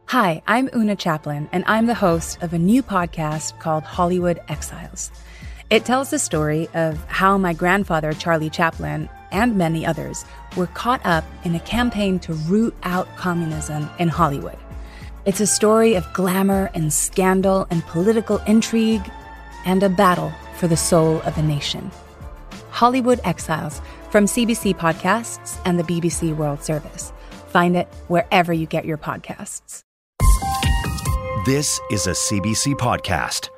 Hi, I'm Una Chaplin, and I'm the host of a new podcast called Hollywood Exiles. It tells the story of how my grandfather, Charlie Chaplin, and many others were caught up in a campaign to root out communism in Hollywood. It's a story of glamour and scandal and political intrigue and a battle for the soul of a nation. Hollywood Exiles from CBC Podcasts and the BBC World Service. Find it wherever you get your podcasts. This is a CBC podcast.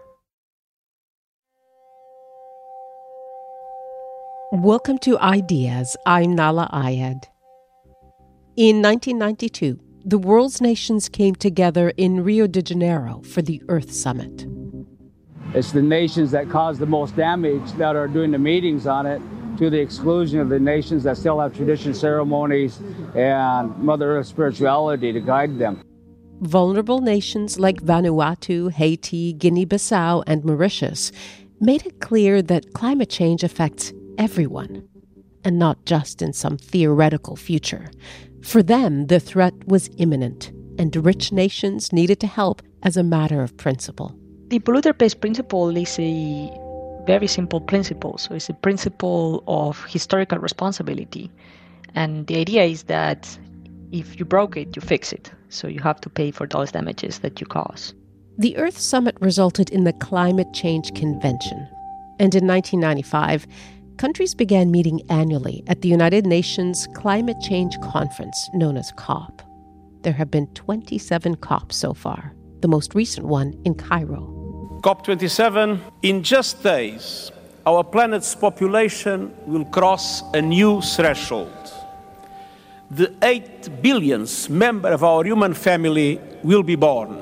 Welcome to Ideas. I'm Nala Ayed. In 1992, the world's nations came together in Rio de Janeiro for the Earth Summit. It's the nations that cause the most damage that are doing the meetings on it, to the exclusion of the nations that still have tradition ceremonies and Mother Earth spirituality to guide them. Vulnerable nations like Vanuatu, Haiti, Guinea-Bissau, and Mauritius made it clear that climate change affects everyone, and not just in some theoretical future. For them, the threat was imminent, and rich nations needed to help as a matter of principle. The polluter-pays principle is a very simple principle. So it's a principle of historical responsibility. And the idea is that if you broke it, you fix it. So you have to pay for those damages that you cause. The Earth Summit resulted in the Climate Change Convention. And in 1995, countries began meeting annually at the United Nations Climate Change Conference, known as COP. There have been 27 COPs so far, the most recent one in Cairo. COP27, in just days, our planet's population will cross a new threshold. The 8 billionth member of our human family will be born.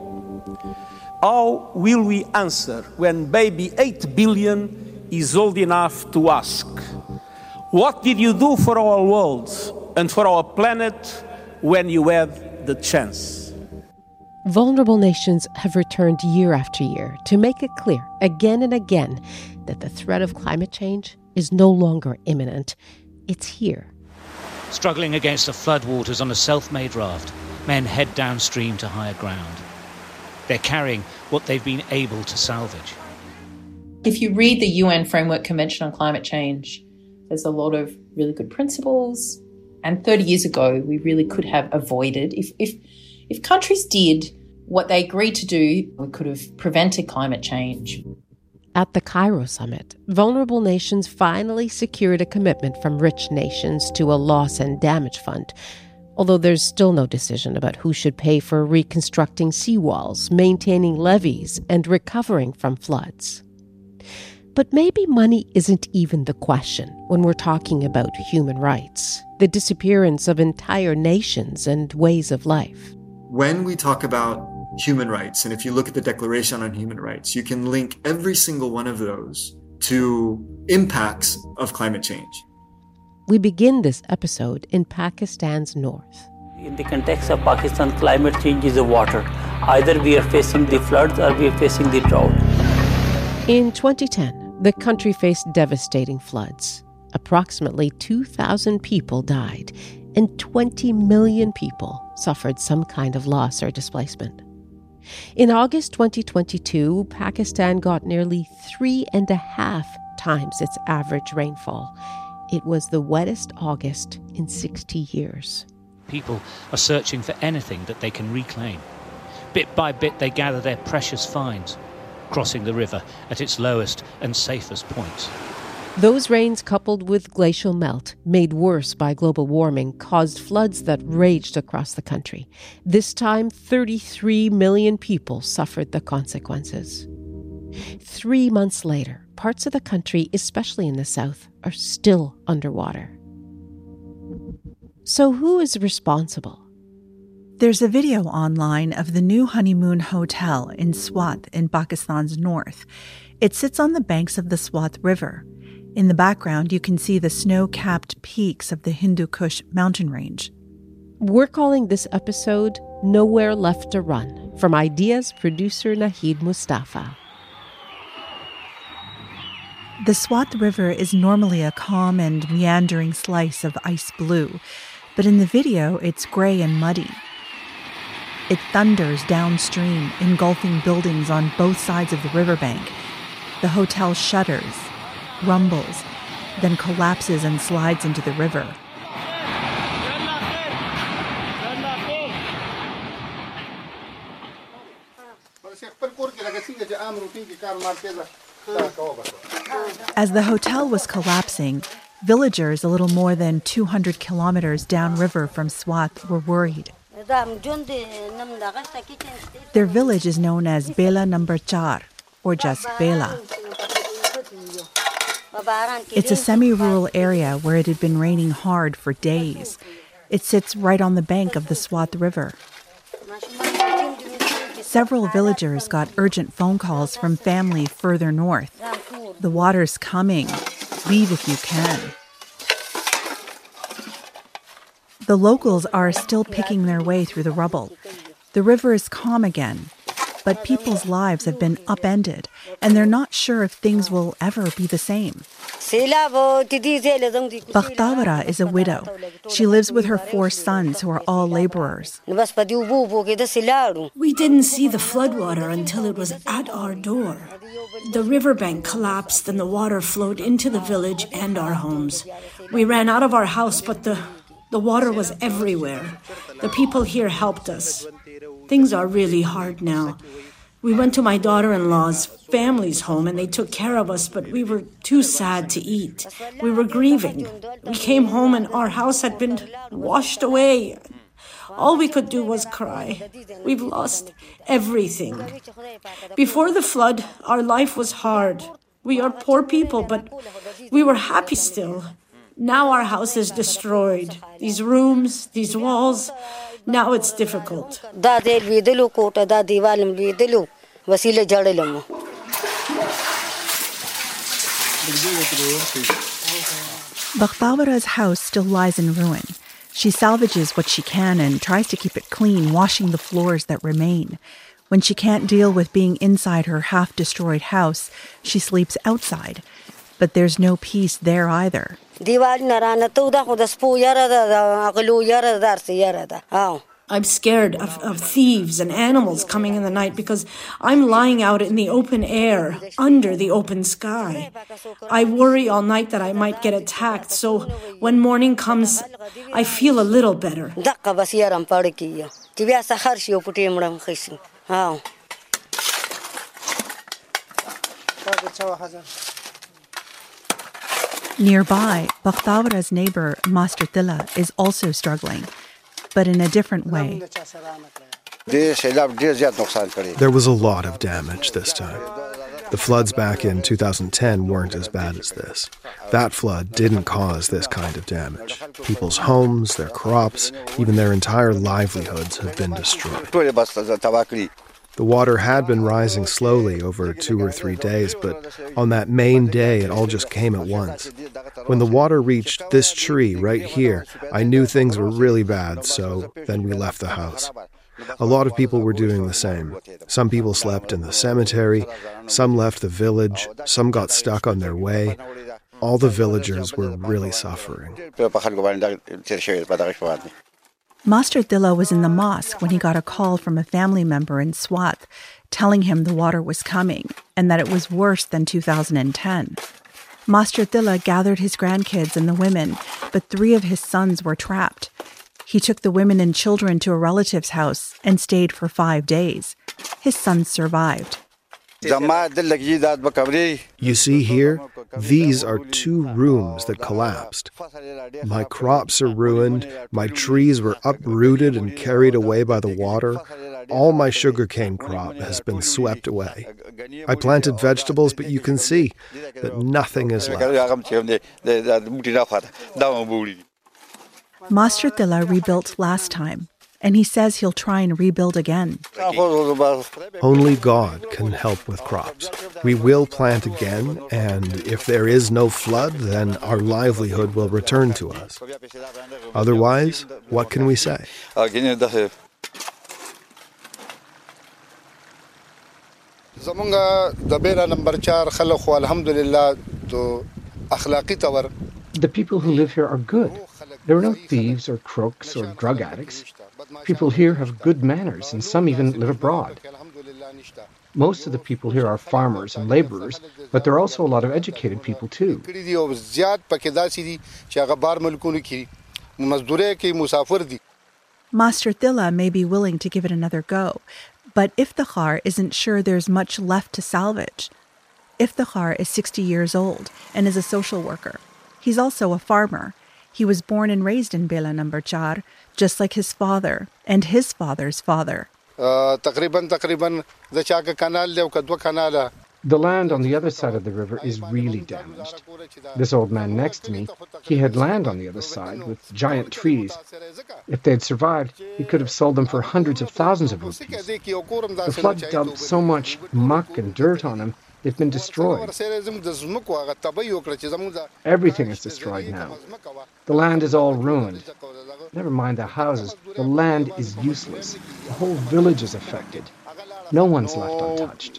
How will we answer when baby 8 billion is old enough to ask, what did you do for our world and for our planet when you had the chance? Vulnerable nations have returned year after year to make it clear again and again that the threat of climate change is no longer imminent. It's here. Struggling against the floodwaters on a self-made raft, men head downstream to higher ground. They're carrying what they've been able to salvage. If you read the UN Framework Convention on Climate Change, there's a lot of really good principles. And 30 years ago, we really could have avoided. If countries did what they agreed to do, we could have prevented climate change. At the Cairo summit, vulnerable nations finally secured a commitment from rich nations to a loss and damage fund, although there's still no decision about who should pay for reconstructing seawalls, maintaining levees, and recovering from floods. But maybe money isn't even the question when we're talking about human rights, the disappearance of entire nations and ways of life. When we talk about human rights, and if you look at the Declaration on Human Rights, you can link every single one of those to impacts of climate change. We begin this episode in Pakistan's north. In the context of Pakistan, climate change is the water. Either we are facing the floods or we are facing the drought. In 2010, the country faced devastating floods. Approximately 2,000 people died, and 20 million people suffered some kind of loss or displacement. In August 2022, Pakistan got nearly 3.5 times its average rainfall. It was the wettest August in 60 years. People are searching for anything that they can reclaim. Bit by bit, they gather their precious finds, crossing the river at its lowest and safest points. Those rains, coupled with glacial melt, made worse by global warming, caused floods that raged across the country. This time, 33 million people suffered the consequences. 3 months later, parts of the country, especially in the south, are still underwater. So who is responsible? There's a video online of the new honeymoon hotel in Swat in Pakistan's north. It sits on the banks of the Swat River. In the background, you can see the snow-capped peaks of the Hindu Kush mountain range. We're calling this episode Nowhere Left to Run, from Ideas producer Nahid Mustafa. The Swat River is normally a calm and meandering slice of ice blue, but in the video, it's gray and muddy. It thunders downstream, engulfing buildings on both sides of the riverbank. The hotel shudders, rumbles, then collapses and slides into the river. As the hotel was collapsing, villagers a little more than 200 kilometers downriver from Swat were worried. Their village is known as Bela Number 4, or just Bela. It's a semi-rural area where it had been raining hard for days. It sits right on the bank of the Swat River. Several villagers got urgent phone calls from family further north. The water's coming. Leave if you can. The locals are still picking their way through the rubble. The river is calm again, but people's lives have been upended, and they're not sure if things will ever be the same. Bakhtawara is a widow. She lives with her 4 sons who are all laborers. We didn't see the floodwater until it was at our door. The riverbank collapsed and the water flowed into the village and our homes. We ran out of our house, but the water was everywhere. The people here helped us. Things are really hard now. We went to my daughter-in-law's family's home and they took care of us, but we were too sad to eat. We were grieving. We came home and our house had been washed away. All we could do was cry. We've lost everything. Before the flood, our life was hard. We are poor people, but we were happy still. Now our house is destroyed. These rooms, these walls, now it's difficult. Bakhtawara's house still lies in ruin. She salvages what she can and tries to keep it clean, washing the floors that remain. When she can't deal with being inside her half-destroyed house, she sleeps outside. But there's no peace there either. I'm scared of thieves and animals coming in the night because I'm lying out in the open air, under the open sky. I worry all night that I might get attacked, so when morning comes, I feel a little better. Nearby, Bakhtawara's neighbor, Master Tilla, is also struggling, but in a different way. There was a lot of damage this time. The floods back in 2010 weren't as bad as this. That flood didn't cause this kind of damage. People's homes, their crops, even their entire livelihoods have been destroyed. The water had been rising slowly over 2 or 3 days, but on that main day, it all just came at once. When the water reached this tree right here, I knew things were really bad, so then we left the house. A lot of people were doing the same. Some people slept in the cemetery, some left the village, some got stuck on their way. All the villagers were really suffering. Master Tilla was in the mosque when he got a call from a family member in Swat telling him the water was coming and that it was worse than 2010. Master Tilla gathered his grandkids and the women, but 3 of his sons were trapped. He took the women and children to a relative's house and stayed for 5 days. His sons survived. You see here, these are 2 rooms that collapsed. My crops are ruined, my trees were uprooted and carried away by the water. All my sugarcane crop has been swept away. I planted vegetables, but you can see that nothing is left. Master Tilla rebuilt last time, and he says he'll try and rebuild again. Only God can help with crops. We will plant again, and if there is no flood, then our livelihood will return to us. Otherwise, what can we say? The people who live here are good. There are no thieves or crooks or drug addicts. People here have good manners, and some even live abroad. Most of the people here are farmers and laborers, but there are also a lot of educated people too. Master Thilla may be willing to give it another go, but Iftikhar isn't sure there's much left to salvage. Iftikhar is 60 years old and is a social worker. He's also a farmer. He was born and raised in Bela number 4, just like his father and his father's father. The land on the other side of the river is really damaged. This old man next to me, he had land on the other side with giant trees. If they'd survived, he could have sold them for hundreds of thousands of rupees. The flood dumped so much muck and dirt on them, they've been destroyed. Everything is destroyed now. The land is all ruined. Never mind the houses, the land is useless. The whole village is affected. No one's left untouched.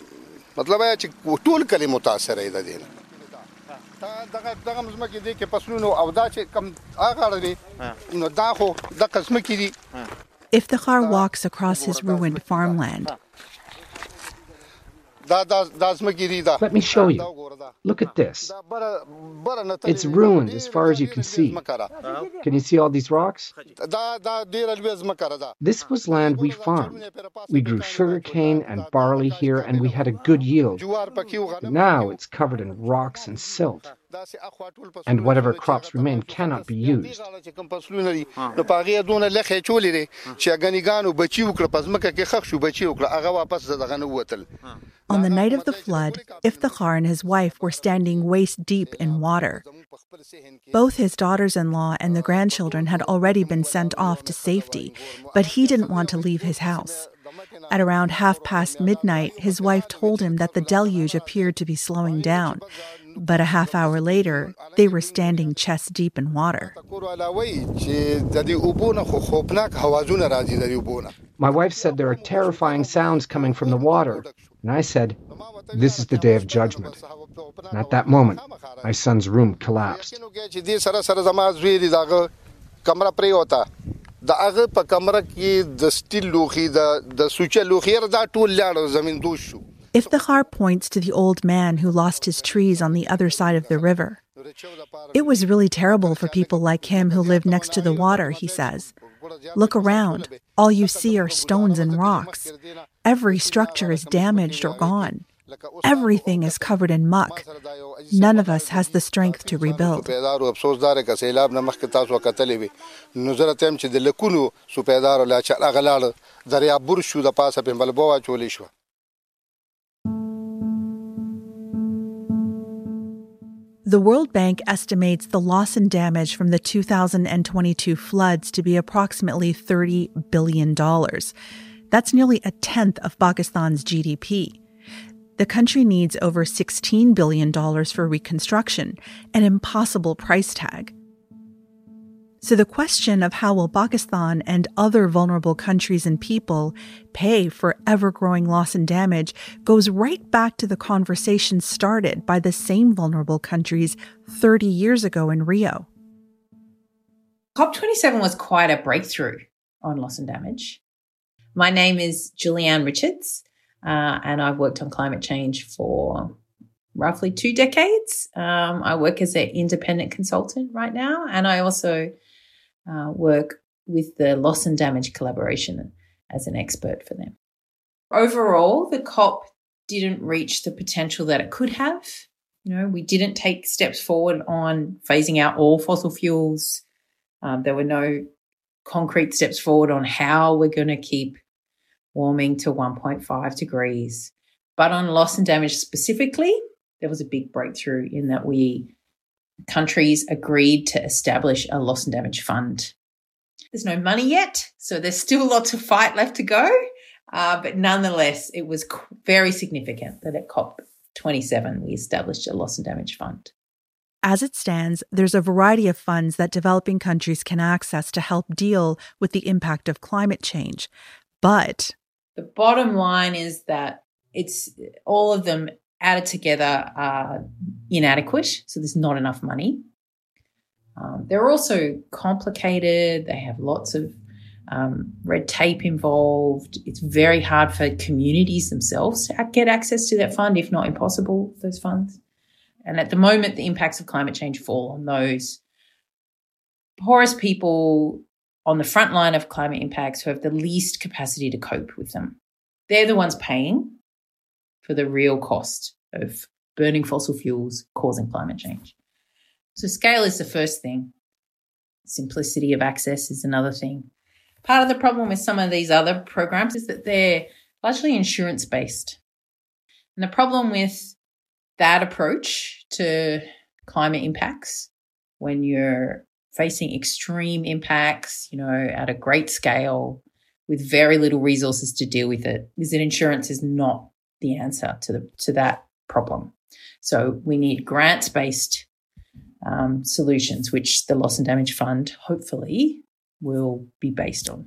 Iftikhar walks across his ruined farmland. Let me show you. Look at this. It's ruined as far as you can see. Can you see all these rocks? This was land we farmed. We grew sugarcane and barley here, and we had a good yield. Now it's covered in rocks and silt, and whatever crops remain cannot be used. On the night of the flood, Iftikhar and his wife were standing waist deep in water. Both his daughters-in-law and the grandchildren had already been sent off to safety, but he didn't want to leave his house. At around midnight, his wife told him that the deluge appeared to be slowing down. But a half hour later, they were standing chest deep in water. My wife said there are terrifying sounds coming from the water. And I said, this is the day of judgment. And at that moment, my son's room collapsed. Iftikhar points to the old man who lost his trees on the other side of the river. It was really terrible for people like him who lived next to the water, he says. Look around. All you see are stones and rocks. Every structure is damaged or gone. Everything is covered in muck. None of us has the strength to rebuild. The World Bank estimates the loss and damage from the 2022 floods to be approximately $30 billion. That's nearly a tenth of Pakistan's GDP. The country needs over $16 billion for reconstruction, an impossible price tag. So the question of how will Pakistan and other vulnerable countries and people pay for ever-growing loss and damage goes right back to the conversation started by the same vulnerable countries 30 years ago in Rio. COP27 was quite a breakthrough on loss and damage. My name is Julianne Richards, and I've worked on climate change for roughly 2 decades. I work as an independent consultant right now, and I also work with the Loss and Damage Collaboration as an expert for them. Overall, the COP didn't reach the potential that it could have. We didn't take steps forward on phasing out all fossil fuels. There were no concrete steps forward on how we're going to keep warming to 1.5 degrees. But on loss and damage specifically, there was a big breakthrough in that countries agreed to establish a loss and damage fund. There's no money yet, so there's still lots of fight left to go. But nonetheless, it was very significant that at COP27 we established a loss and damage fund. As it stands, there's a variety of funds that developing countries can access to help deal with the impact of climate change. But the bottom line is that it's all of them added together are inadequate, so there's not enough money. They're also complicated. They have lots of red tape involved. It's very hard for communities themselves to get access to that fund, if not impossible, those funds. And at the moment, the impacts of climate change fall on those poorest people on the front line of climate impacts who have the least capacity to cope with them. They're the ones paying for the real cost of burning fossil fuels causing climate change. So scale is the first thing. Simplicity of access is another thing. Part of the problem with some of these other programs is that they're largely insurance-based. And the problem with that approach to climate impacts, when you're facing extreme impacts, at a great scale with very little resources to deal with it, is that insurance is not the answer to that problem. So we need grants-based solutions, which the Loss and Damage Fund hopefully will be based on.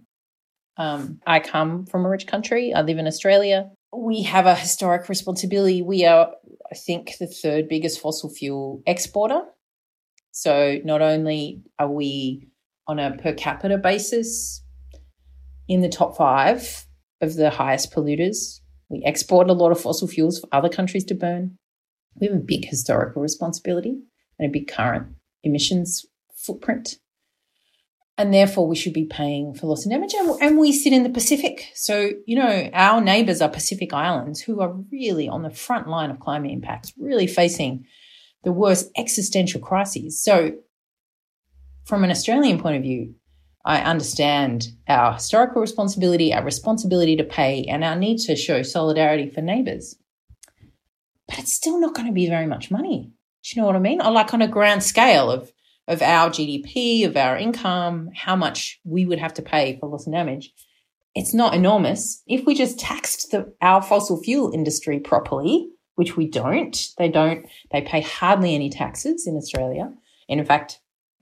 I come from a rich country. I live in Australia. We have a historic responsibility. We are, I think, the third biggest fossil fuel exporter. So not only are we on a per capita basis in the top 5 of the highest polluters, we export a lot of fossil fuels for other countries to burn. We have a big historical responsibility and a big current emissions footprint. And therefore, we should be paying for loss and damage. And we sit in the Pacific. So, our neighbours are Pacific Islands who are really on the front line of climate impacts, really facing the worst existential crises. So from an Australian point of view, I understand our historical responsibility, our responsibility to pay, and our need to show solidarity for neighbours. But it's still not going to be very much money. Do you know what I mean? Like on a grand scale of our GDP, of our income, how much we would have to pay for loss and damage, it's not enormous. If we just taxed our fossil fuel industry properly, which we don't, they pay hardly any taxes in Australia. And in fact,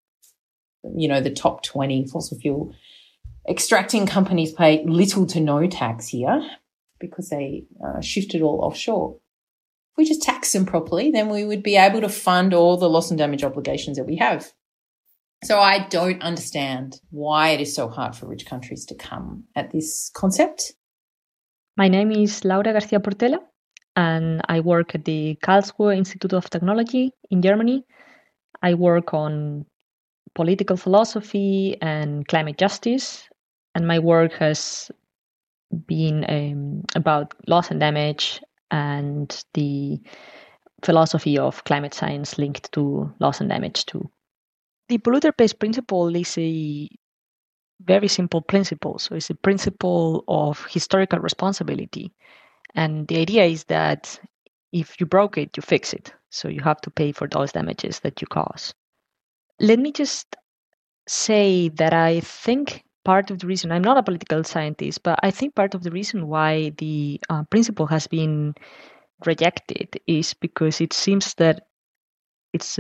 the top 20 fossil fuel extracting companies pay little to no tax here because they shift it all offshore. If we just tax them properly, then we would be able to fund all the loss and damage obligations that we have. So I don't understand why it is so hard for rich countries to come at this concept. My name is Laura García Portela, and I work at the Karlsruhe Institute of Technology in Germany. I work on political philosophy and climate justice, and my work has been about loss and damage and the philosophy of climate science linked to loss and damage too. The polluter pays principle is a very simple principle. So it's a principle of historical responsibility. And the idea is that if you broke it, you fix it. So you have to pay for those damages that you cause. Let me just say that I think part of the reason, I'm not a political scientist, but I think part of the reason why the principle has been rejected is because it seems that it's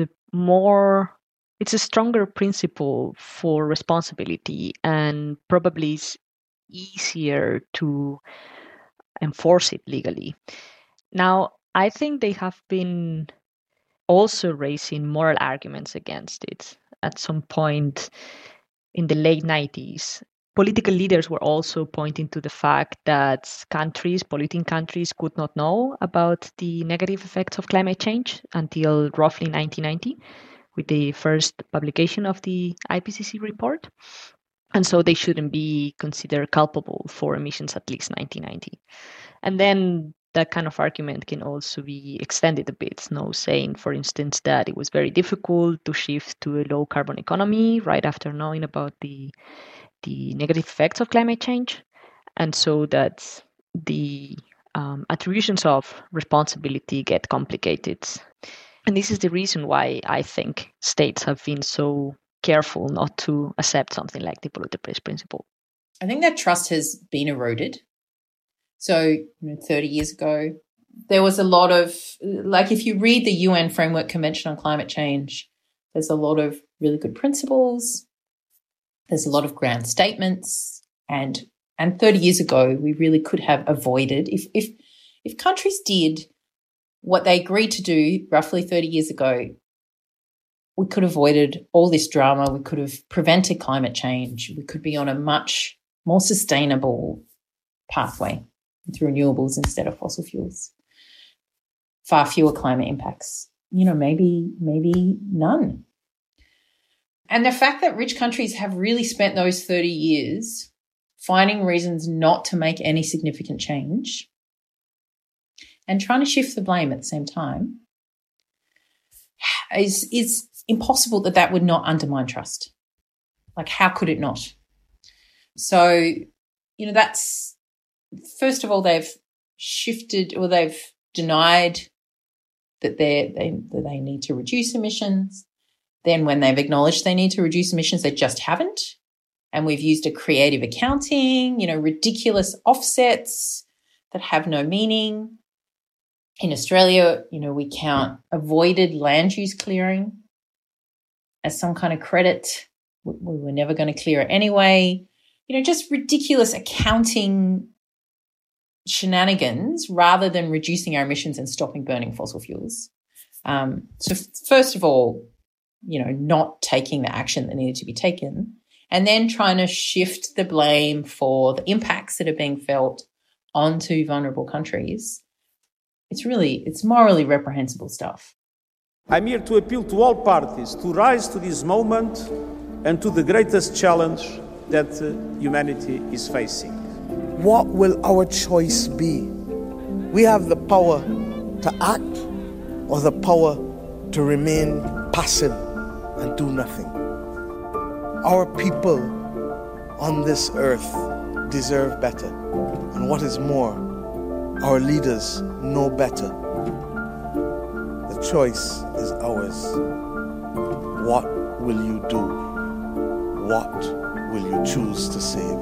a stronger principle for responsibility and probably is easier to enforce it legally. Now, I think they have been also raising moral arguments against it. At some point in the late 90s, political leaders were also pointing to the fact that polluting countries could not know about the negative effects of climate change until roughly 1990, with the first publication of the IPCC report. And so they shouldn't be considered culpable for emissions at least 1990. And then that kind of argument can also be extended a bit, saying, for instance, that it was very difficult to shift to a low carbon economy right after knowing about the negative effects of climate change. And so that the attributions of responsibility get complicated. And this is the reason why I think states have been so careful not to accept something like the polluter pays principle. I think that trust has been eroded. So 30 years ago, there was a lot of, if you read the UN Framework Convention on Climate Change, there's a lot of really good principles. There's a lot of grand statements. And 30 years ago, we really could have avoided, if countries did what they agreed to do roughly 30 years ago, we could have avoided all this drama. We could have prevented climate change. We could be on a much more sustainable pathway through renewables instead of fossil fuels. Far fewer climate impacts, maybe none. And the fact that rich countries have really spent those 30 years finding reasons not to make any significant change and trying to shift the blame at the same time is impossible that would not undermine trust. Like, how could it not? So, that's, first of all, they've shifted, or they've denied that they need to reduce emissions. Then when they've acknowledged they need to reduce emissions, they just haven't. And we've used a creative accounting, ridiculous offsets that have no meaning. In Australia, we count avoided land use clearing as some kind of credit. We were never going to clear it anyway. Just ridiculous accounting shenanigans rather than reducing our emissions and stopping burning fossil fuels. So first of all, not taking the action that needed to be taken, and then trying to shift the blame for the impacts that are being felt onto vulnerable countries. It's morally reprehensible stuff. I'm here to appeal to all parties to rise to this moment and to the greatest challenge that humanity is facing. What will our choice be? We have the power to act or the power to remain passive and do nothing. Our people on this earth deserve better. And what is more, our leaders know better. The choice is ours. What will you do? What will you choose to save?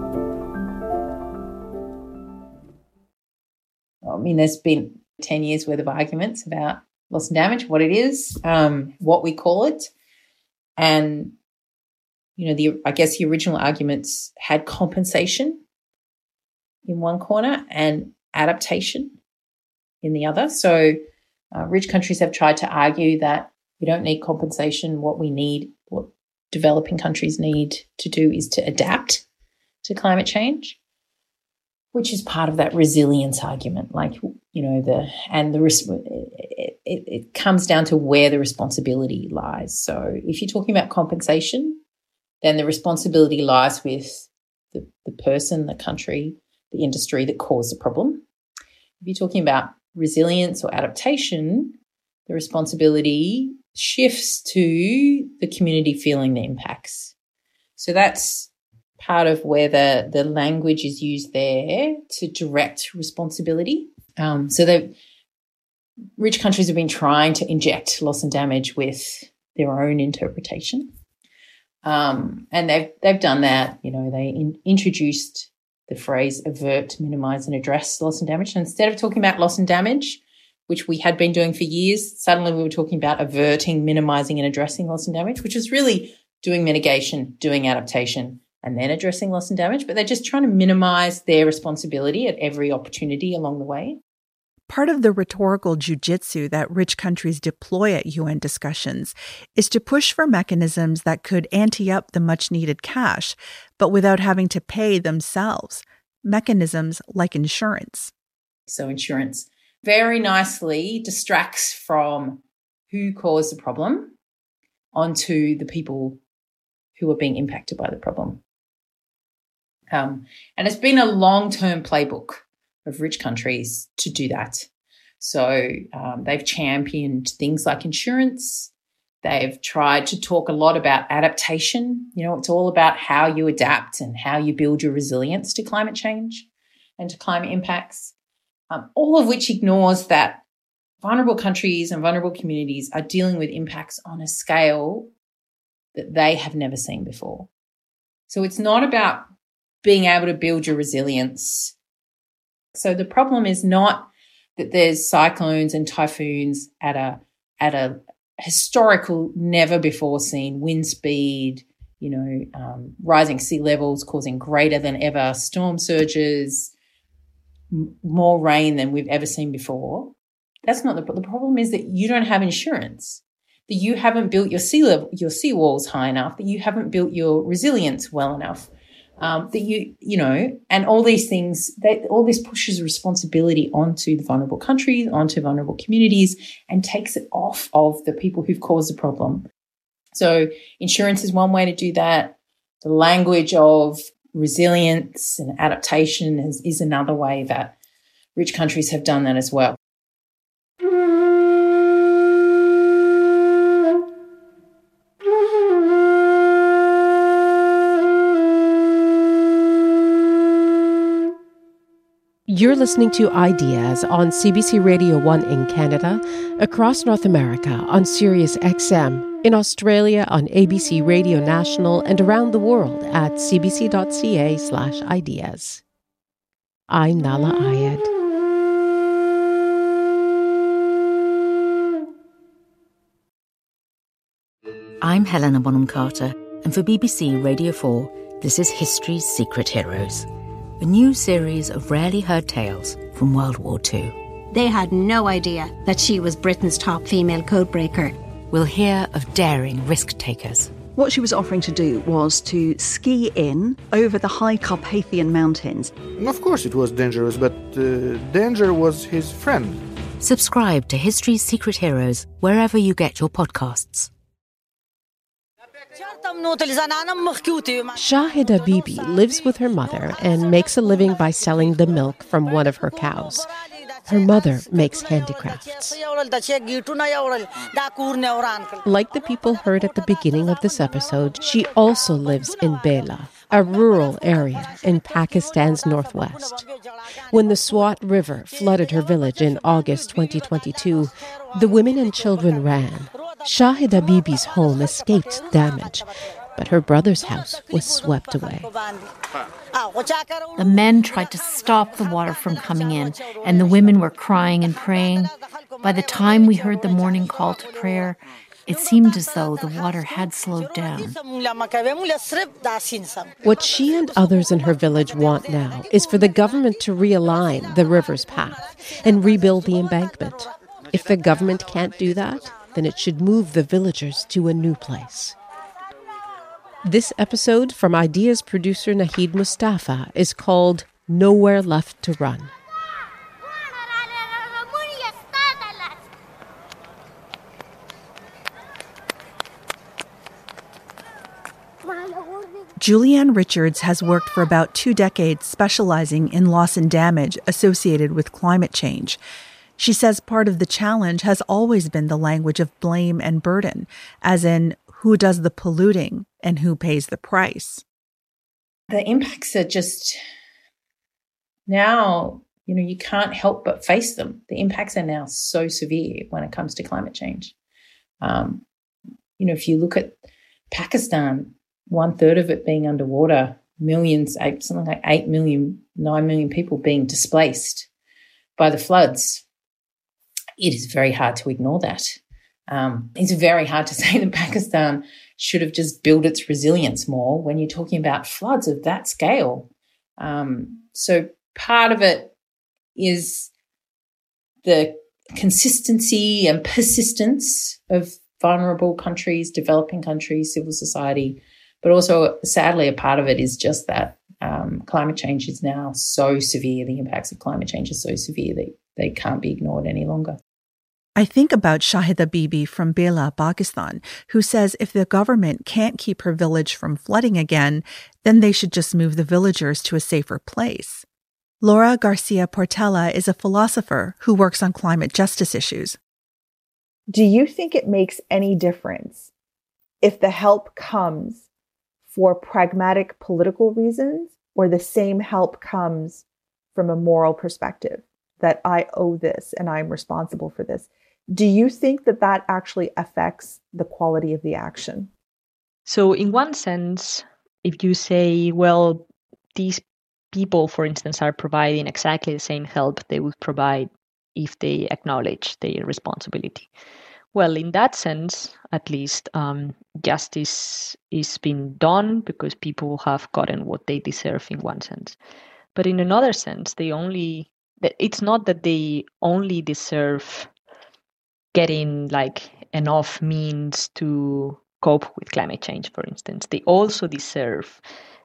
There's been 10 years worth of arguments about loss and damage, what it is, what we call it. And, I guess the original arguments had compensation in one corner and adaptation in the other. So rich countries have tried to argue that we don't need compensation. What developing countries need to do is to adapt to climate change, which is part of that resilience argument. It comes down to where the responsibility lies. So if you're talking about compensation, then the responsibility lies with the person, the country, the industry that caused the problem. If you're talking about resilience or adaptation, the responsibility shifts to the community feeling the impacts. So that's part of where the language is used there to direct responsibility. So rich countries have been trying to inject loss and damage with their own interpretation. And they've done that. They introduced the phrase avert, minimise and address loss and damage. And instead of talking about loss and damage, which we had been doing for years, suddenly we were talking about averting, minimising and addressing loss and damage, which is really doing mitigation, doing adaptation, and then addressing loss and damage. But they're just trying to minimise their responsibility at every opportunity along the way. Part of the rhetorical jujitsu that rich countries deploy at UN discussions is to push for mechanisms that could ante up the much-needed cash, but without having to pay themselves, mechanisms like insurance. So insurance very nicely distracts from who caused the problem onto the people who are being impacted by the problem. And it's been a long-term playbook of rich countries to do that. So they've championed things like insurance. They've tried to talk a lot about adaptation. It's all about how you adapt and how you build your resilience to climate change and to climate impacts, all of which ignores that vulnerable countries and vulnerable communities are dealing with impacts on a scale that they have never seen before. So it's not about being able to build your resilience. So the problem is not that there's cyclones and typhoons at a historical, never before seen wind speed, rising sea levels causing greater than ever storm surges, more rain than we've ever seen before. That's not the problem. Is that you don't have insurance, that you haven't built your seawalls high enough, that you haven't built your resilience well enough. and all these things, all this pushes responsibility onto the vulnerable countries, onto vulnerable communities, and takes it off of the people who've caused the problem. So insurance is one way to do that. The language of resilience and adaptation is another way that rich countries have done that as well. You're listening to Ideas on CBC Radio 1 in Canada, across North America on Sirius XM, in Australia on ABC Radio National, and around the world at cbc.ca/ideas. I'm Nala Ayed. I'm Helena Bonham Carter, and for BBC Radio 4, this is History's Secret Heroes, a new series of rarely heard tales from World War II. They had no idea that she was Britain's top female codebreaker. We'll hear of daring risk-takers. What she was offering to do was to ski in over the high Carpathian Mountains. Of course it was dangerous, but danger was his friend. Subscribe to History's Secret Heroes wherever you get your podcasts. Shahida Bibi lives with her mother and makes a living by selling the milk from one of her cows. Her mother makes handicrafts. Like the people heard at the beginning of this episode, she also lives in Bela, a rural area in Pakistan's northwest. When the Swat River flooded her village in August 2022, the women and children ran. Shahida Bibi's home escaped damage, but her brother's house was swept away. The men tried to stop the water from coming in, and the women were crying and praying. By the time we heard the morning call to prayer, it seemed as though the water had slowed down. What she and others in her village want now is for the government to realign the river's path and rebuild the embankment. If the government can't do that, then it should move the villagers to a new place. This episode from Ideas producer Nahid Mustafa is called Nowhere Left to Run. Julianne Richards has worked for about 2 decades specializing in loss and damage associated with climate change. She says part of the challenge has always been the language of blame and burden, as in who does the polluting and who pays the price. The impacts are just now, you can't help but face them. The impacts are now so severe when it comes to climate change. If you look at Pakistan, 1/3 of it being underwater, millions, something like 8 million, 9 million people being displaced by the floods. It is very hard to ignore that. It's very hard to say that Pakistan should have just built its resilience more when you're talking about floods of that scale. So part of it is the consistency and persistence of vulnerable countries, developing countries, civil society, but also, sadly, a part of it is just that climate change is now so severe, the impacts of climate change are so severe that they can't be ignored any longer. I think about Shahida Bibi from Bela, Pakistan, who says if the government can't keep her village from flooding again, then they should just move the villagers to a safer place. Laura Garcia Portela is a philosopher who works on climate justice issues. Do you think it makes any difference if the help comes for pragmatic political reasons or the same help comes from a moral perspective, that I owe this and I'm responsible for this? Do you think that that actually affects the quality of the action? So in one sense, if you say, well, these people, for instance, are providing exactly the same help they would provide if they acknowledge their responsibility. Well, in that sense, at least, justice is being done because people have gotten what they deserve in one sense. But in another sense, it's not that they only deserve getting enough means to cope with climate change, for instance. They also deserve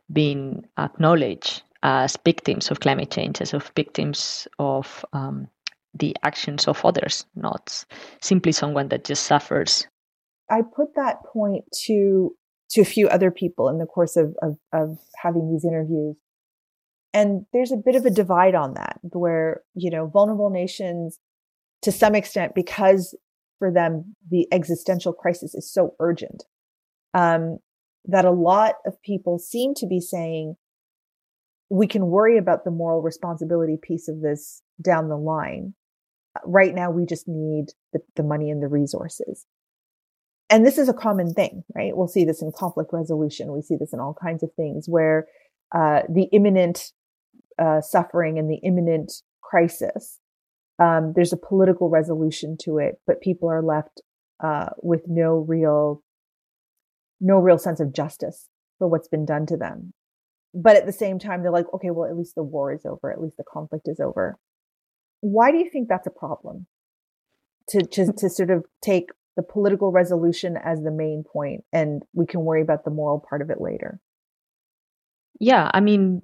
being acknowledged as victims of climate change, as of victims of the actions of others, not simply someone that just suffers. I put that point to a few other people in the course of having these interviews. And there's a bit of a divide on that, where, vulnerable nations, to some extent, because for them, the existential crisis is so urgent, that a lot of people seem to be saying, we can worry about the moral responsibility piece of this down the line. Right now, we just need the money and the resources. And this is a common thing, right? We'll see this in conflict resolution. We see this in all kinds of things where the imminent suffering and the imminent crisis, there's a political resolution to it, but people are left with no real sense of justice for what's been done to them. But at the same time, they're like, okay, well, at least the war is over. At least the conflict is over. Why do you think that's a problem? To sort of take the political resolution as the main point, and we can worry about the moral part of it later. Yeah, I mean,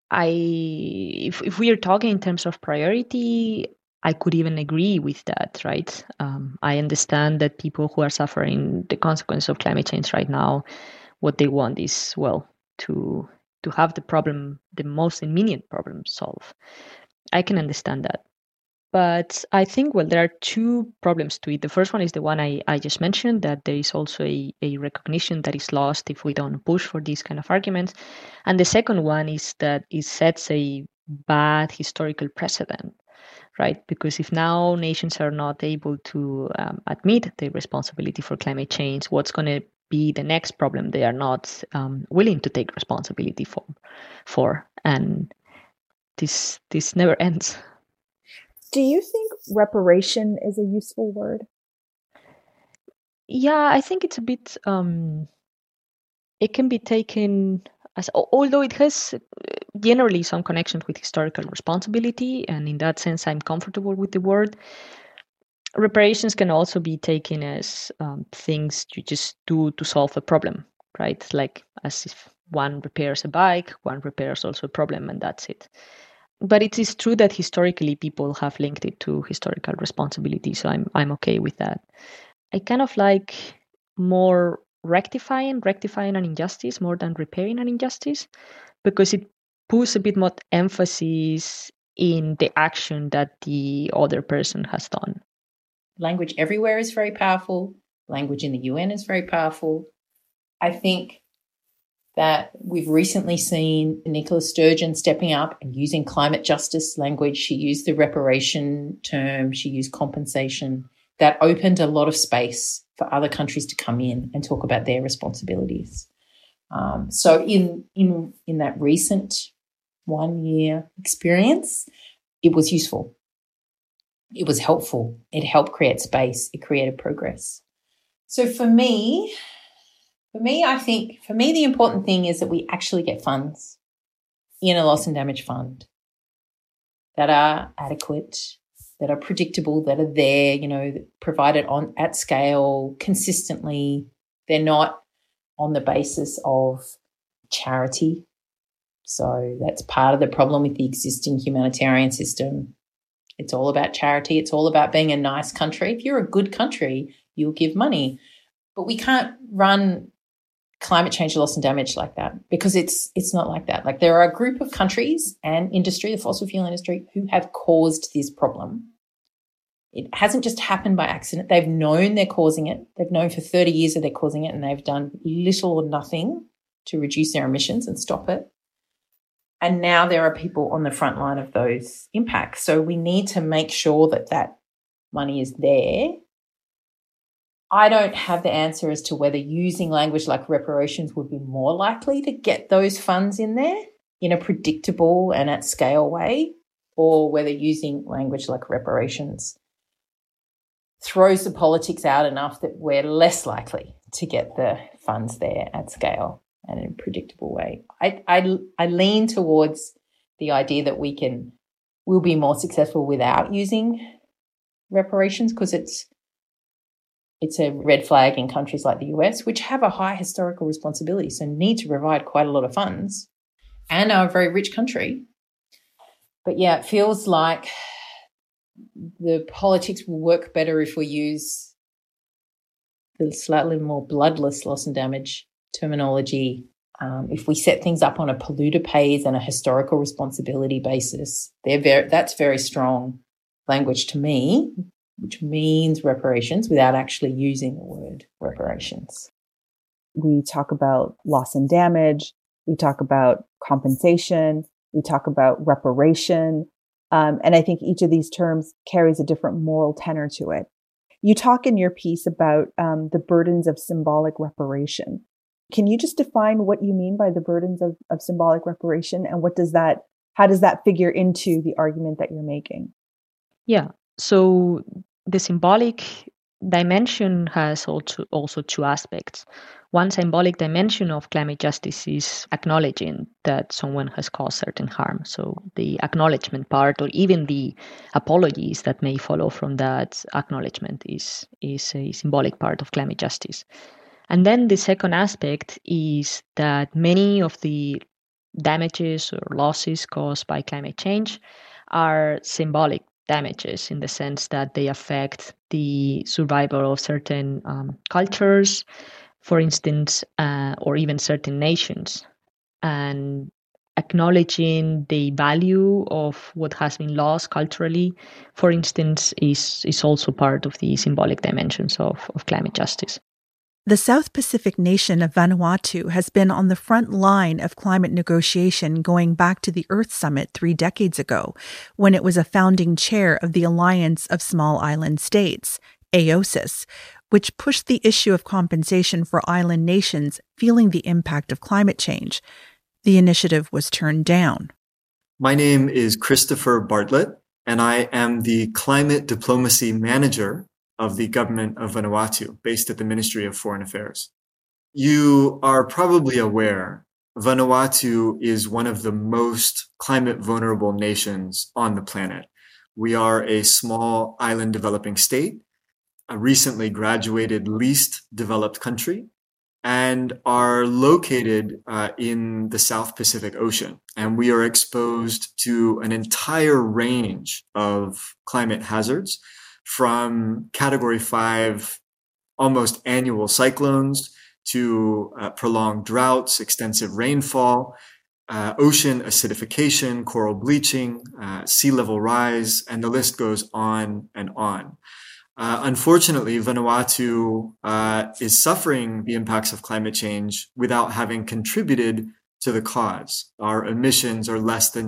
if we are talking in terms of priority, I could even agree with that, right? I understand that people who are suffering the consequence of climate change right now, what they want is, well, to have the most immediate problem solved. I can understand that. But I think, well, there are two problems to it. The first one is the one I just mentioned, that there is also a recognition that is lost if we don't push for these kind of arguments. And the second one is that it sets a bad historical precedent, right? Because if now nations are not able to admit their responsibility for climate change, what's going to be the next problem they are not willing to take responsibility for? And this never ends. Do you think reparation is a useful word? Yeah, I think it's a bit, it can be taken as, although it has generally some connection with historical responsibility, and in that sense, I'm comfortable with the word. Reparations can also be taken as things you just do to solve a problem, right? Like as if one repairs a bike, one repairs also a problem, and that's it. But it is true that historically people have linked it to historical responsibility, so I'm okay with that. I kind of like more rectifying an injustice more than repairing an injustice, because it puts a bit more emphasis in the action that the other person has done. Language everywhere is very powerful. Language in the UN is very powerful. I think that we've recently seen Nicola Sturgeon stepping up and using climate justice language. She used the reparation term. She used compensation. That opened a lot of space for other countries to come in and talk about their responsibilities. So in that recent 1 year experience, it was useful. It was helpful. It helped create space. It created progress. So for me, I think the important thing is that we actually get funds in a loss and damage fund that are adequate, that are predictable, that are there, provided at scale consistently. They're not on the basis of charity. So that's part of the problem with the existing humanitarian system. It's all about charity. It's all about being a nice country. If you're a good country, you'll give money. But we can't run climate change loss and damage like that, because it's not like that. Like, there are a group of countries and industry, the fossil fuel industry, who have caused this problem. It hasn't just happened by accident. They've known they're causing it. They've known for 30 years that they're causing it, and they've done little or nothing to reduce their emissions and stop it. And now there are people on the front line of those impacts. So we need to make sure that money is there. I don't have the answer as to whether using language like reparations would be more likely to get those funds in there in a predictable and at scale way, or whether using language like reparations throws the politics out enough that we're less likely to get the funds there at scale and in a predictable way. I lean towards the idea that we'll be more successful without using reparations, because it's a red flag in countries like the US, which have a high historical responsibility, so need to provide quite a lot of funds and are a very rich country. But yeah, it feels like the politics will work better if we use the slightly more bloodless loss and damage terminology. If we set things up on a polluter pays and a historical responsibility basis, that's very strong language to me, which means reparations without actually using the word reparations. We talk about loss and damage. We talk about compensation. We talk about reparation. And I think each of these terms carries a different moral tenor to it. You talk in your piece about the burdens of symbolic reparation. Can you just define what you mean by the burdens of symbolic reparation, and how does that figure into the argument that you're making? Yeah. So the symbolic dimension has also two aspects. One symbolic dimension of climate justice is acknowledging that someone has caused certain harm. So the acknowledgement part, or even the apologies that may follow from that acknowledgement, is a symbolic part of climate justice. And then the second aspect is that many of the damages or losses caused by climate change are symbolic damages, in the sense that they affect the survival of certain cultures, for instance, or even certain nations. And acknowledging the value of what has been lost culturally, for instance, is also part of the symbolic dimensions of climate justice. The South Pacific nation of Vanuatu has been on the front line of climate negotiation going back to the Earth Summit 3 decades ago, when it was a founding chair of the Alliance of Small Island States, AOSIS, which pushed the issue of compensation for island nations feeling the impact of climate change. The initiative was turned down. My name is Christopher Bartlett, and I am the Climate Diplomacy Manager of the government of Vanuatu, based at the Ministry of Foreign Affairs. You are probably aware, Vanuatu is one of the most climate vulnerable nations on the planet. We are a small island developing state, a recently graduated least developed country, and are located in the South Pacific Ocean. And we are exposed to an entire range of climate hazards, from Category 5 almost annual cyclones to prolonged droughts, extensive rainfall, ocean acidification, coral bleaching, sea level rise, and the list goes on and on. Unfortunately, Vanuatu is suffering the impacts of climate change without having contributed to the cause. Our emissions are less than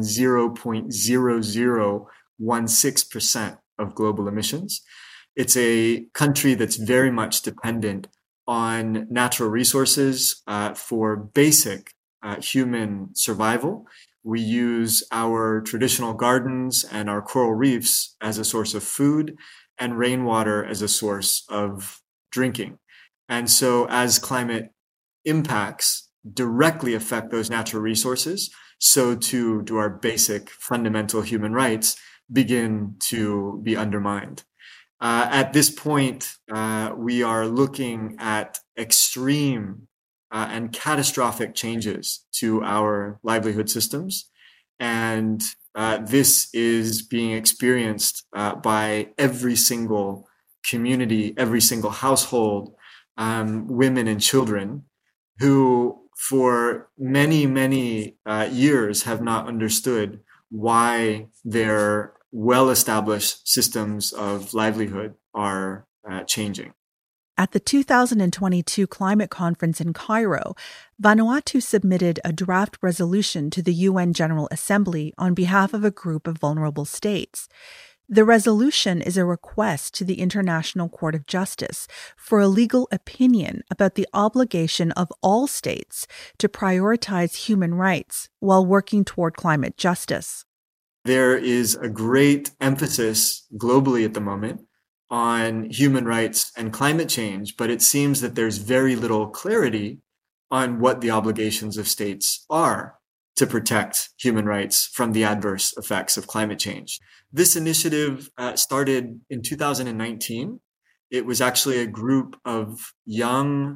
0.0016% of global emissions. It's a country that's very much dependent on natural resources for basic human survival. We use our traditional gardens and our coral reefs as a source of food, and rainwater as a source of drinking. And so as climate impacts directly affect those natural resources, so too do our basic fundamental human rights begin to be undermined. At this point, we are looking at extreme and catastrophic changes to our livelihood systems. And this is being experienced by every single community, every single household, women and children who for many, many years have not understood why their well-established systems of livelihood are changing. At the 2022 climate conference in Cairo, Vanuatu submitted a draft resolution to the UN General Assembly on behalf of a group of vulnerable states. The resolution is a request to the International Court of Justice for a legal opinion about the obligation of all states to prioritize human rights while working toward climate justice. There is a great emphasis globally at the moment on human rights and climate change, but it seems that there's very little clarity on what the obligations of states are to protect human rights from the adverse effects of climate change. This initiative started in 2019. It was actually a group of young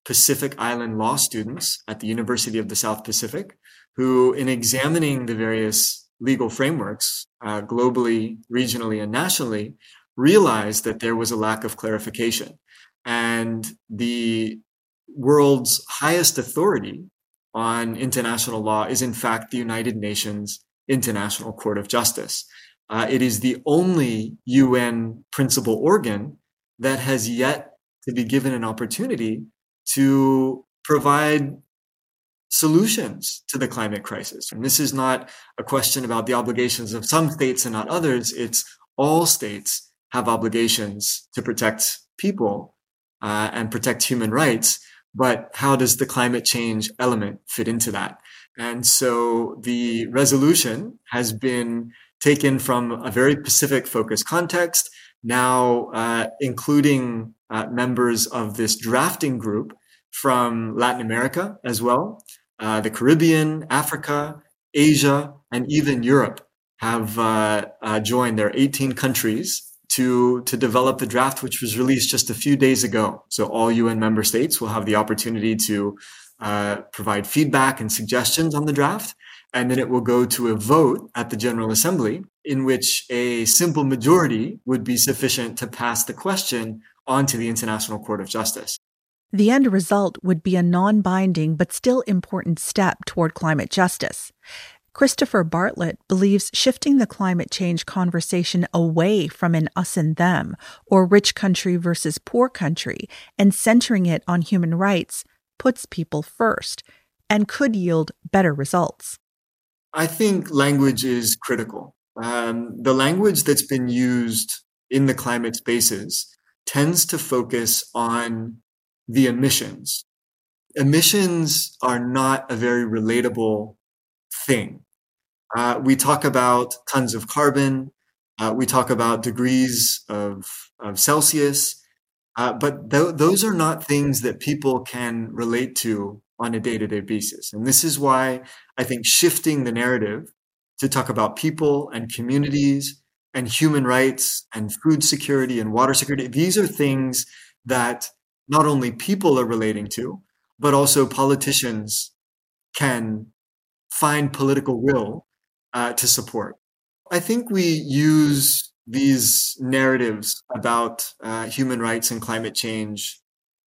Pacific Island law students at the University of the South Pacific, who, in examining the various legal frameworks, globally, regionally, and nationally, realized that there was a lack of clarification. And the world's highest authority on international law is, in fact, the United Nations International Court of Justice. It is the only UN principal organ that has yet to be given an opportunity to provide solutions to the climate crisis. And this is not a question about the obligations of some states and not others. It's all states have obligations to protect people and protect human rights. But how does the climate change element fit into that? And so the resolution has been taken from a very Pacific focused context, now including members of this drafting group from Latin America as well. The Caribbean, Africa, Asia, and even Europe have joined. There are 18 countries to develop the draft, which was released just a few days ago. So all UN member states will have the opportunity to provide feedback and suggestions on the draft. And then it will go to a vote at the General Assembly, in which a simple majority would be sufficient to pass the question onto the International Court of Justice. The end result would be a non-binding but still important step toward climate justice. Christopher Bartlett believes shifting the climate change conversation away from an us and them, or rich country versus poor country, and centering it on human rights puts people first and could yield better results. I think language is critical. The language that's been used in the climate spaces tends to focus on the emissions. Emissions are not a very relatable thing. We talk about tons of carbon. We talk about degrees of Celsius. But those are not things that people can relate to on a day-to-day basis. And this is why I think shifting the narrative to talk about people and communities and human rights and food security and water security, these are things that not only people are relating to, but also politicians can find political will to support. I think we use these narratives about human rights and climate change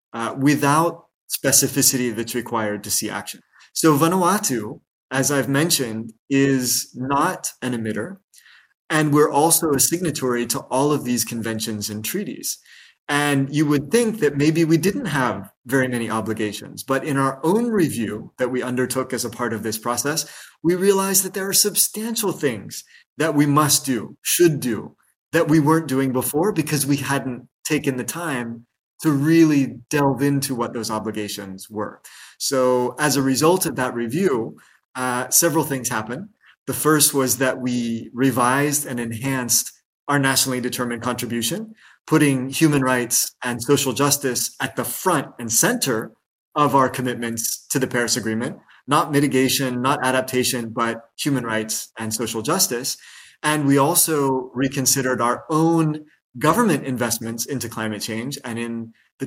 without specificity that's required to see action. So Vanuatu, as I've mentioned, is not an emitter, and we're also a signatory to all of these conventions and treaties. And you would think that maybe we didn't have very many obligations, but in our own review that we undertook as a part of this process, we realized that there are substantial things that we must do, should do, that we weren't doing before because we hadn't taken the time to really delve into what those obligations were. So as a result of that review, several things happened. The first was that we revised and enhanced our nationally determined contribution, putting human rights and social justice at the front and center of our commitments to the Paris Agreement, not mitigation, not adaptation, but human rights and social justice. And we also reconsidered our own government investments into climate change. And in the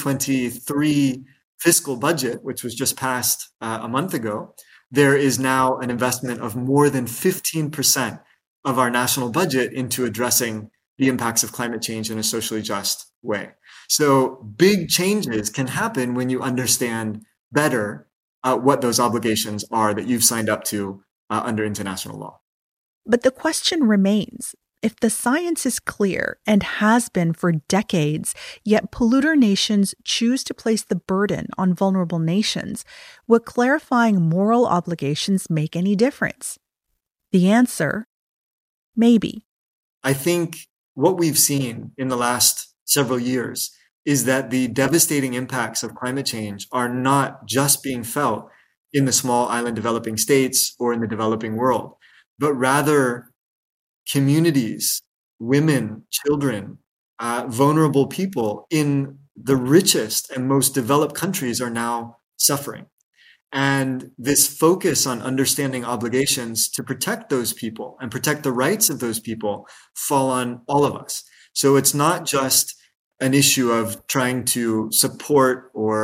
2023 fiscal budget, which was just passed a month ago, there is now an investment of more than 15% of our national budget into addressing the impacts of climate change in a socially just way. So big changes can happen when you understand better what those obligations are that you've signed up to under international law. But the question remains, if the science is clear and has been for decades, yet polluter nations choose to place the burden on vulnerable nations, would clarifying moral obligations make any difference? The answer, maybe. I think what we've seen in the last several years is that the devastating impacts of climate change are not just being felt in the small island developing states or in the developing world, but rather communities, women, children, vulnerable people in the richest and most developed countries are now suffering. And this focus on understanding obligations to protect those people and protect the rights of those people fall on all of us. So it's not just an issue of trying to support or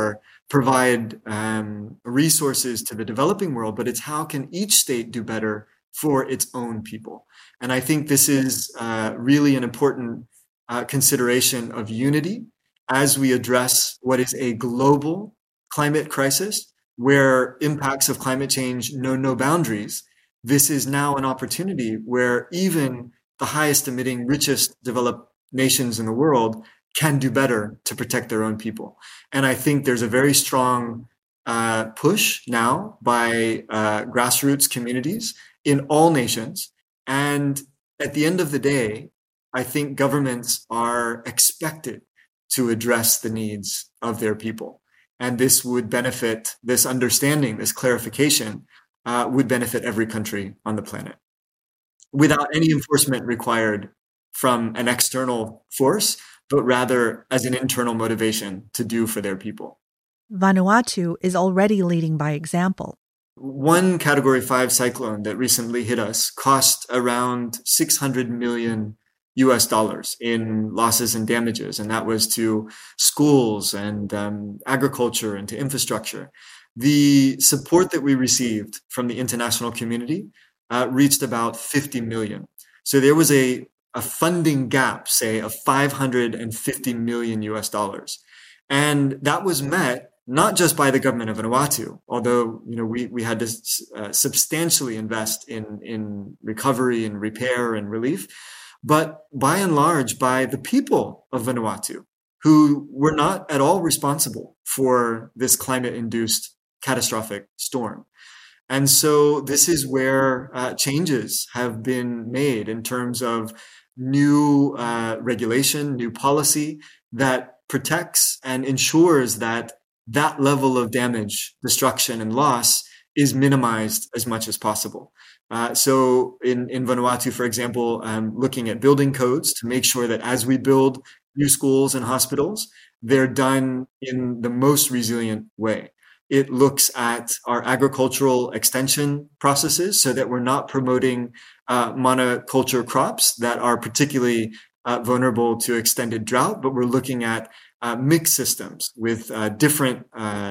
provide resources to the developing world, but it's how can each state do better for its own people. And I think this is really an important consideration of unity as we address what is a global climate crisis where impacts of climate change know no boundaries. This is now an opportunity where even the highest emitting, richest developed nations in the world can do better to protect their own people. And I think there's a very strong push now by grassroots communities in all nations. And at the end of the day, I think governments are expected to address the needs of their people. And this would benefit, this understanding, this clarification would benefit every country on the planet without any enforcement required from an external force, but rather as an internal motivation to do for their people. Vanuatu is already leading by example. One Category 5 cyclone that recently hit us cost around $600 million in losses and damages, and that was to schools and agriculture and to infrastructure. The support that we received from the international community reached about 50 million. So there was a funding gap, say, of $550 million. And that was met not just by the government of Vanuatu, although we had to substantially invest in recovery and repair and relief, but by and large by the people of Vanuatu, who were not at all responsible for this climate-induced catastrophic storm. And so this is where changes have been made in terms of new regulation, new policy that protects and ensures that that level of damage, destruction, and loss is minimized as much as possible. So in Vanuatu, for example, looking at building codes to make sure that as we build new schools and hospitals, they're done in the most resilient way. It looks at our agricultural extension processes so that we're not promoting monoculture crops that are particularly vulnerable to extended drought, but we're looking at mixed systems with different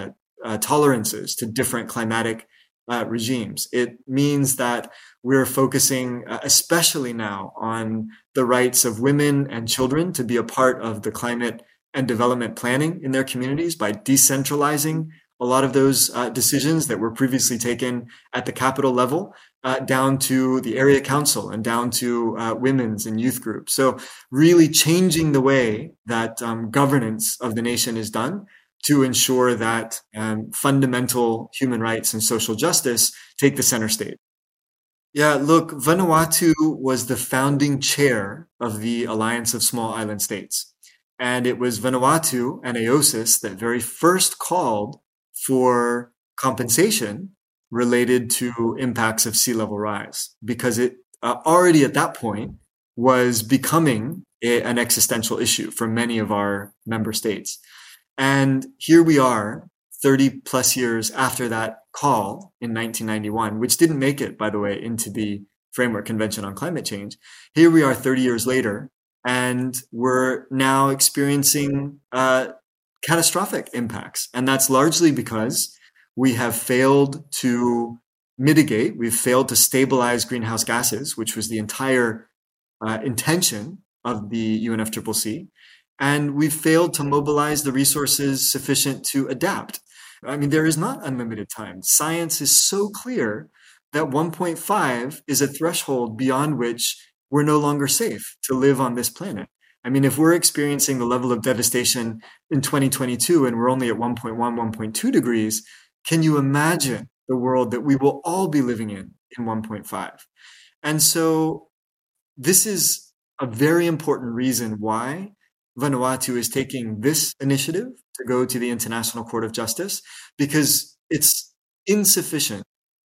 tolerances to different climatic regimes. It means that we're focusing especially now on the rights of women and children to be a part of the climate and development planning in their communities by decentralizing a lot of those decisions that were previously taken at the capital level down to the area council and down to women's and youth groups. So really changing the way that governance of the nation is done to ensure that fundamental human rights and social justice take the center stage. Yeah, look, Vanuatu was the founding chair of the Alliance of Small Island States. And it was Vanuatu and AOSIS that very first called for compensation related to impacts of sea level rise, because it already at that point was becoming an existential issue for many of our member states. And here we are 30 plus years after that call in 1991, which didn't make it, by the way, into the Framework Convention on Climate Change. Here we are 30 years later, and we're now experiencing catastrophic impacts. And that's largely because we have failed to mitigate, we've failed to stabilize greenhouse gases, which was the entire intention of the UNFCCC. And we've failed to mobilize the resources sufficient to adapt. I mean, there is not unlimited time. Science is so clear that 1.5 is a threshold beyond which we're no longer safe to live on this planet. I mean, if we're experiencing the level of devastation in 2022 and we're only at 1.1, 1.2 degrees, can you imagine the world that we will all be living in 1.5? And so this is a very important reason why Vanuatu is taking this initiative to go to the International Court of Justice, because it's insufficient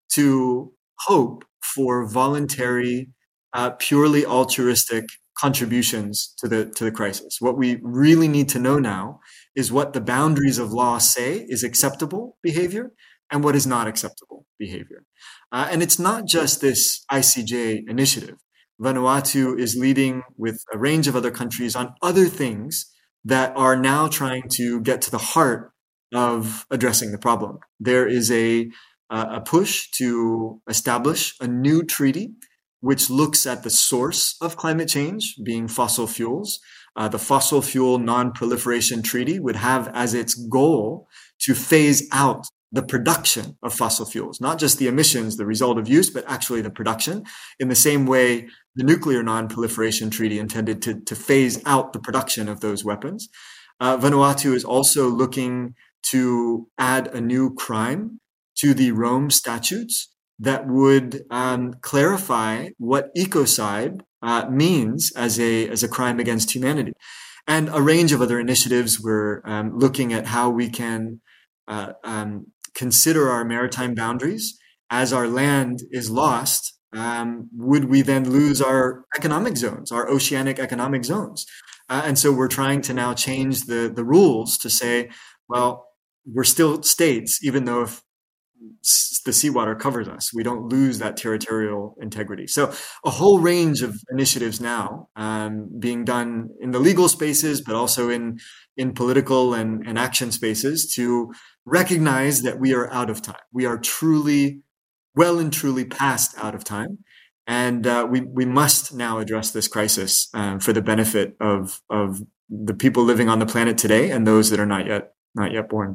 to hope for voluntary, purely altruistic contributions to the crisis. What we really need to know now is what the boundaries of law say is acceptable behavior and what is not acceptable behavior. And it's not just this ICJ initiative. Vanuatu is leading with a range of other countries on other things that are now trying to get to the heart of addressing the problem. There is a push to establish a new treaty which looks at the source of climate change, being fossil fuels. The Fossil Fuel Non-Proliferation Treaty would have as its goal to phase out the production of fossil fuels, not just the emissions, the result of use, but actually the production. In the same way, the Nuclear Non-Proliferation Treaty intended to phase out the production of those weapons. Vanuatu is also looking to add a new crime to the Rome statutes that would clarify what ecocide means as a crime against humanity. And a range of other initiatives. We're looking at how we can consider our maritime boundaries. As our land is lost, would we then lose our economic zones, our oceanic economic zones? And so we're trying to now change the rules to say, well, we're still states, even though if the seawater covers us, we don't lose that territorial integrity. So a whole range of initiatives now being done in the legal spaces, but also in political and action spaces to recognize that we are out of time. We are well and truly past out of time. And we must now address this crisis for the benefit of the people living on the planet today and those that are not yet born.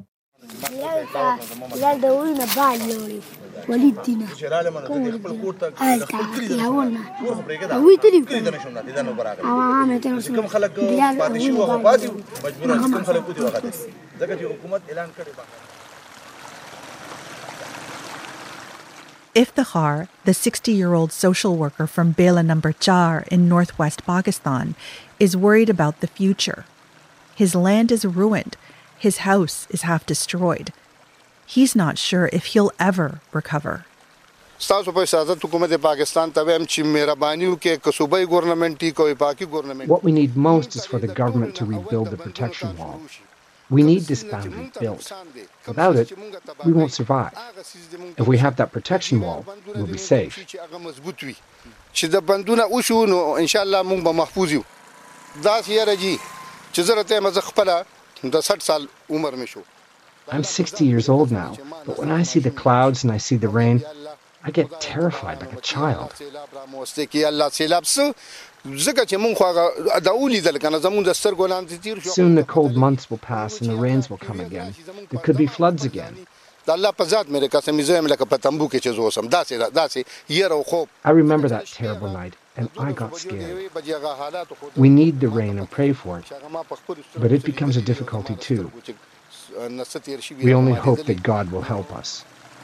Iftikhar, the 60-year-old social worker from Bela number 4 in northwest Pakistan, is worried about the future. His land is ruined. His house is half destroyed. He's not sure if he'll ever recover. What we need most is for the government to rebuild the protection wall. We need this boundary built. Without it, we won't survive. If we have that protection wall, we'll be safe. I'm 60 years old now, but when I see the clouds and I see the rain, I get terrified like a child. Soon the cold months will pass and the rains will come again. There could be floods again. I remember that terrible night, and I got scared. We need the rain and pray for it, but it becomes a difficulty too. We only hope that God will help us.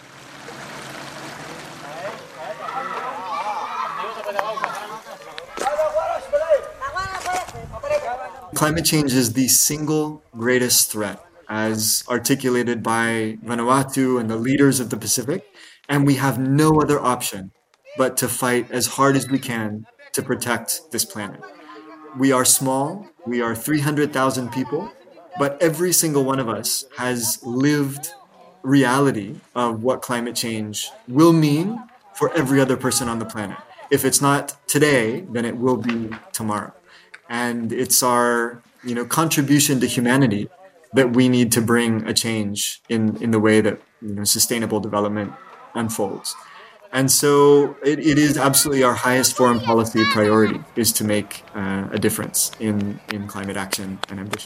Climate change is the single greatest threat, as articulated by Vanuatu and the leaders of the Pacific, and we have no other option but to fight as hard as we can to protect this planet. We are small, we are 300,000 people, but every single one of us has lived reality of what climate change will mean for every other person on the planet. If it's not today, then it will be tomorrow. And it's our, contribution to humanity that we need to bring a change in the way that sustainable development unfolds. And so it is absolutely our highest foreign policy priority is to make a difference in climate action and ambition.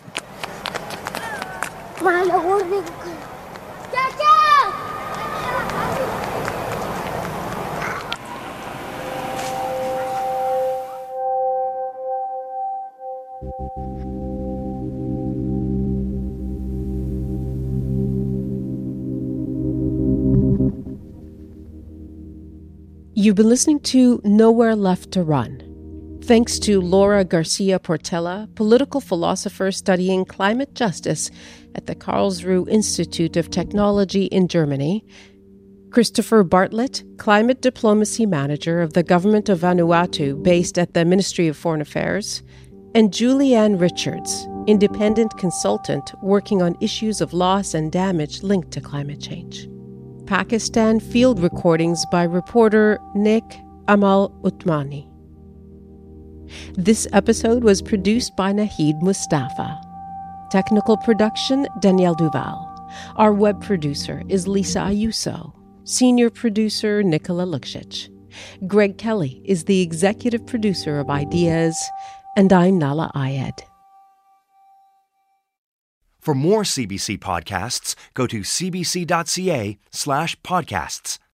You've been listening to Nowhere Left to Run. Thanks to Laura Garcia Portela, political philosopher studying climate justice at the Karlsruhe Institute of Technology in Germany, Christopher Bartlett, climate diplomacy manager of the government of Vanuatu based at the Ministry of Foreign Affairs, and Julianne Richards, independent consultant working on issues of loss and damage linked to climate change. Pakistan field recordings by reporter Nick Amal Utmani. This episode was produced by Nahid Mustafa. Technical production, Danielle Duval. Our web producer is Lisa Ayuso. Senior producer Nicola Luksic. Greg Kelly is the executive producer of Ideas, and I'm Nala Ayed. For more CBC podcasts, go to cbc.ca/podcasts.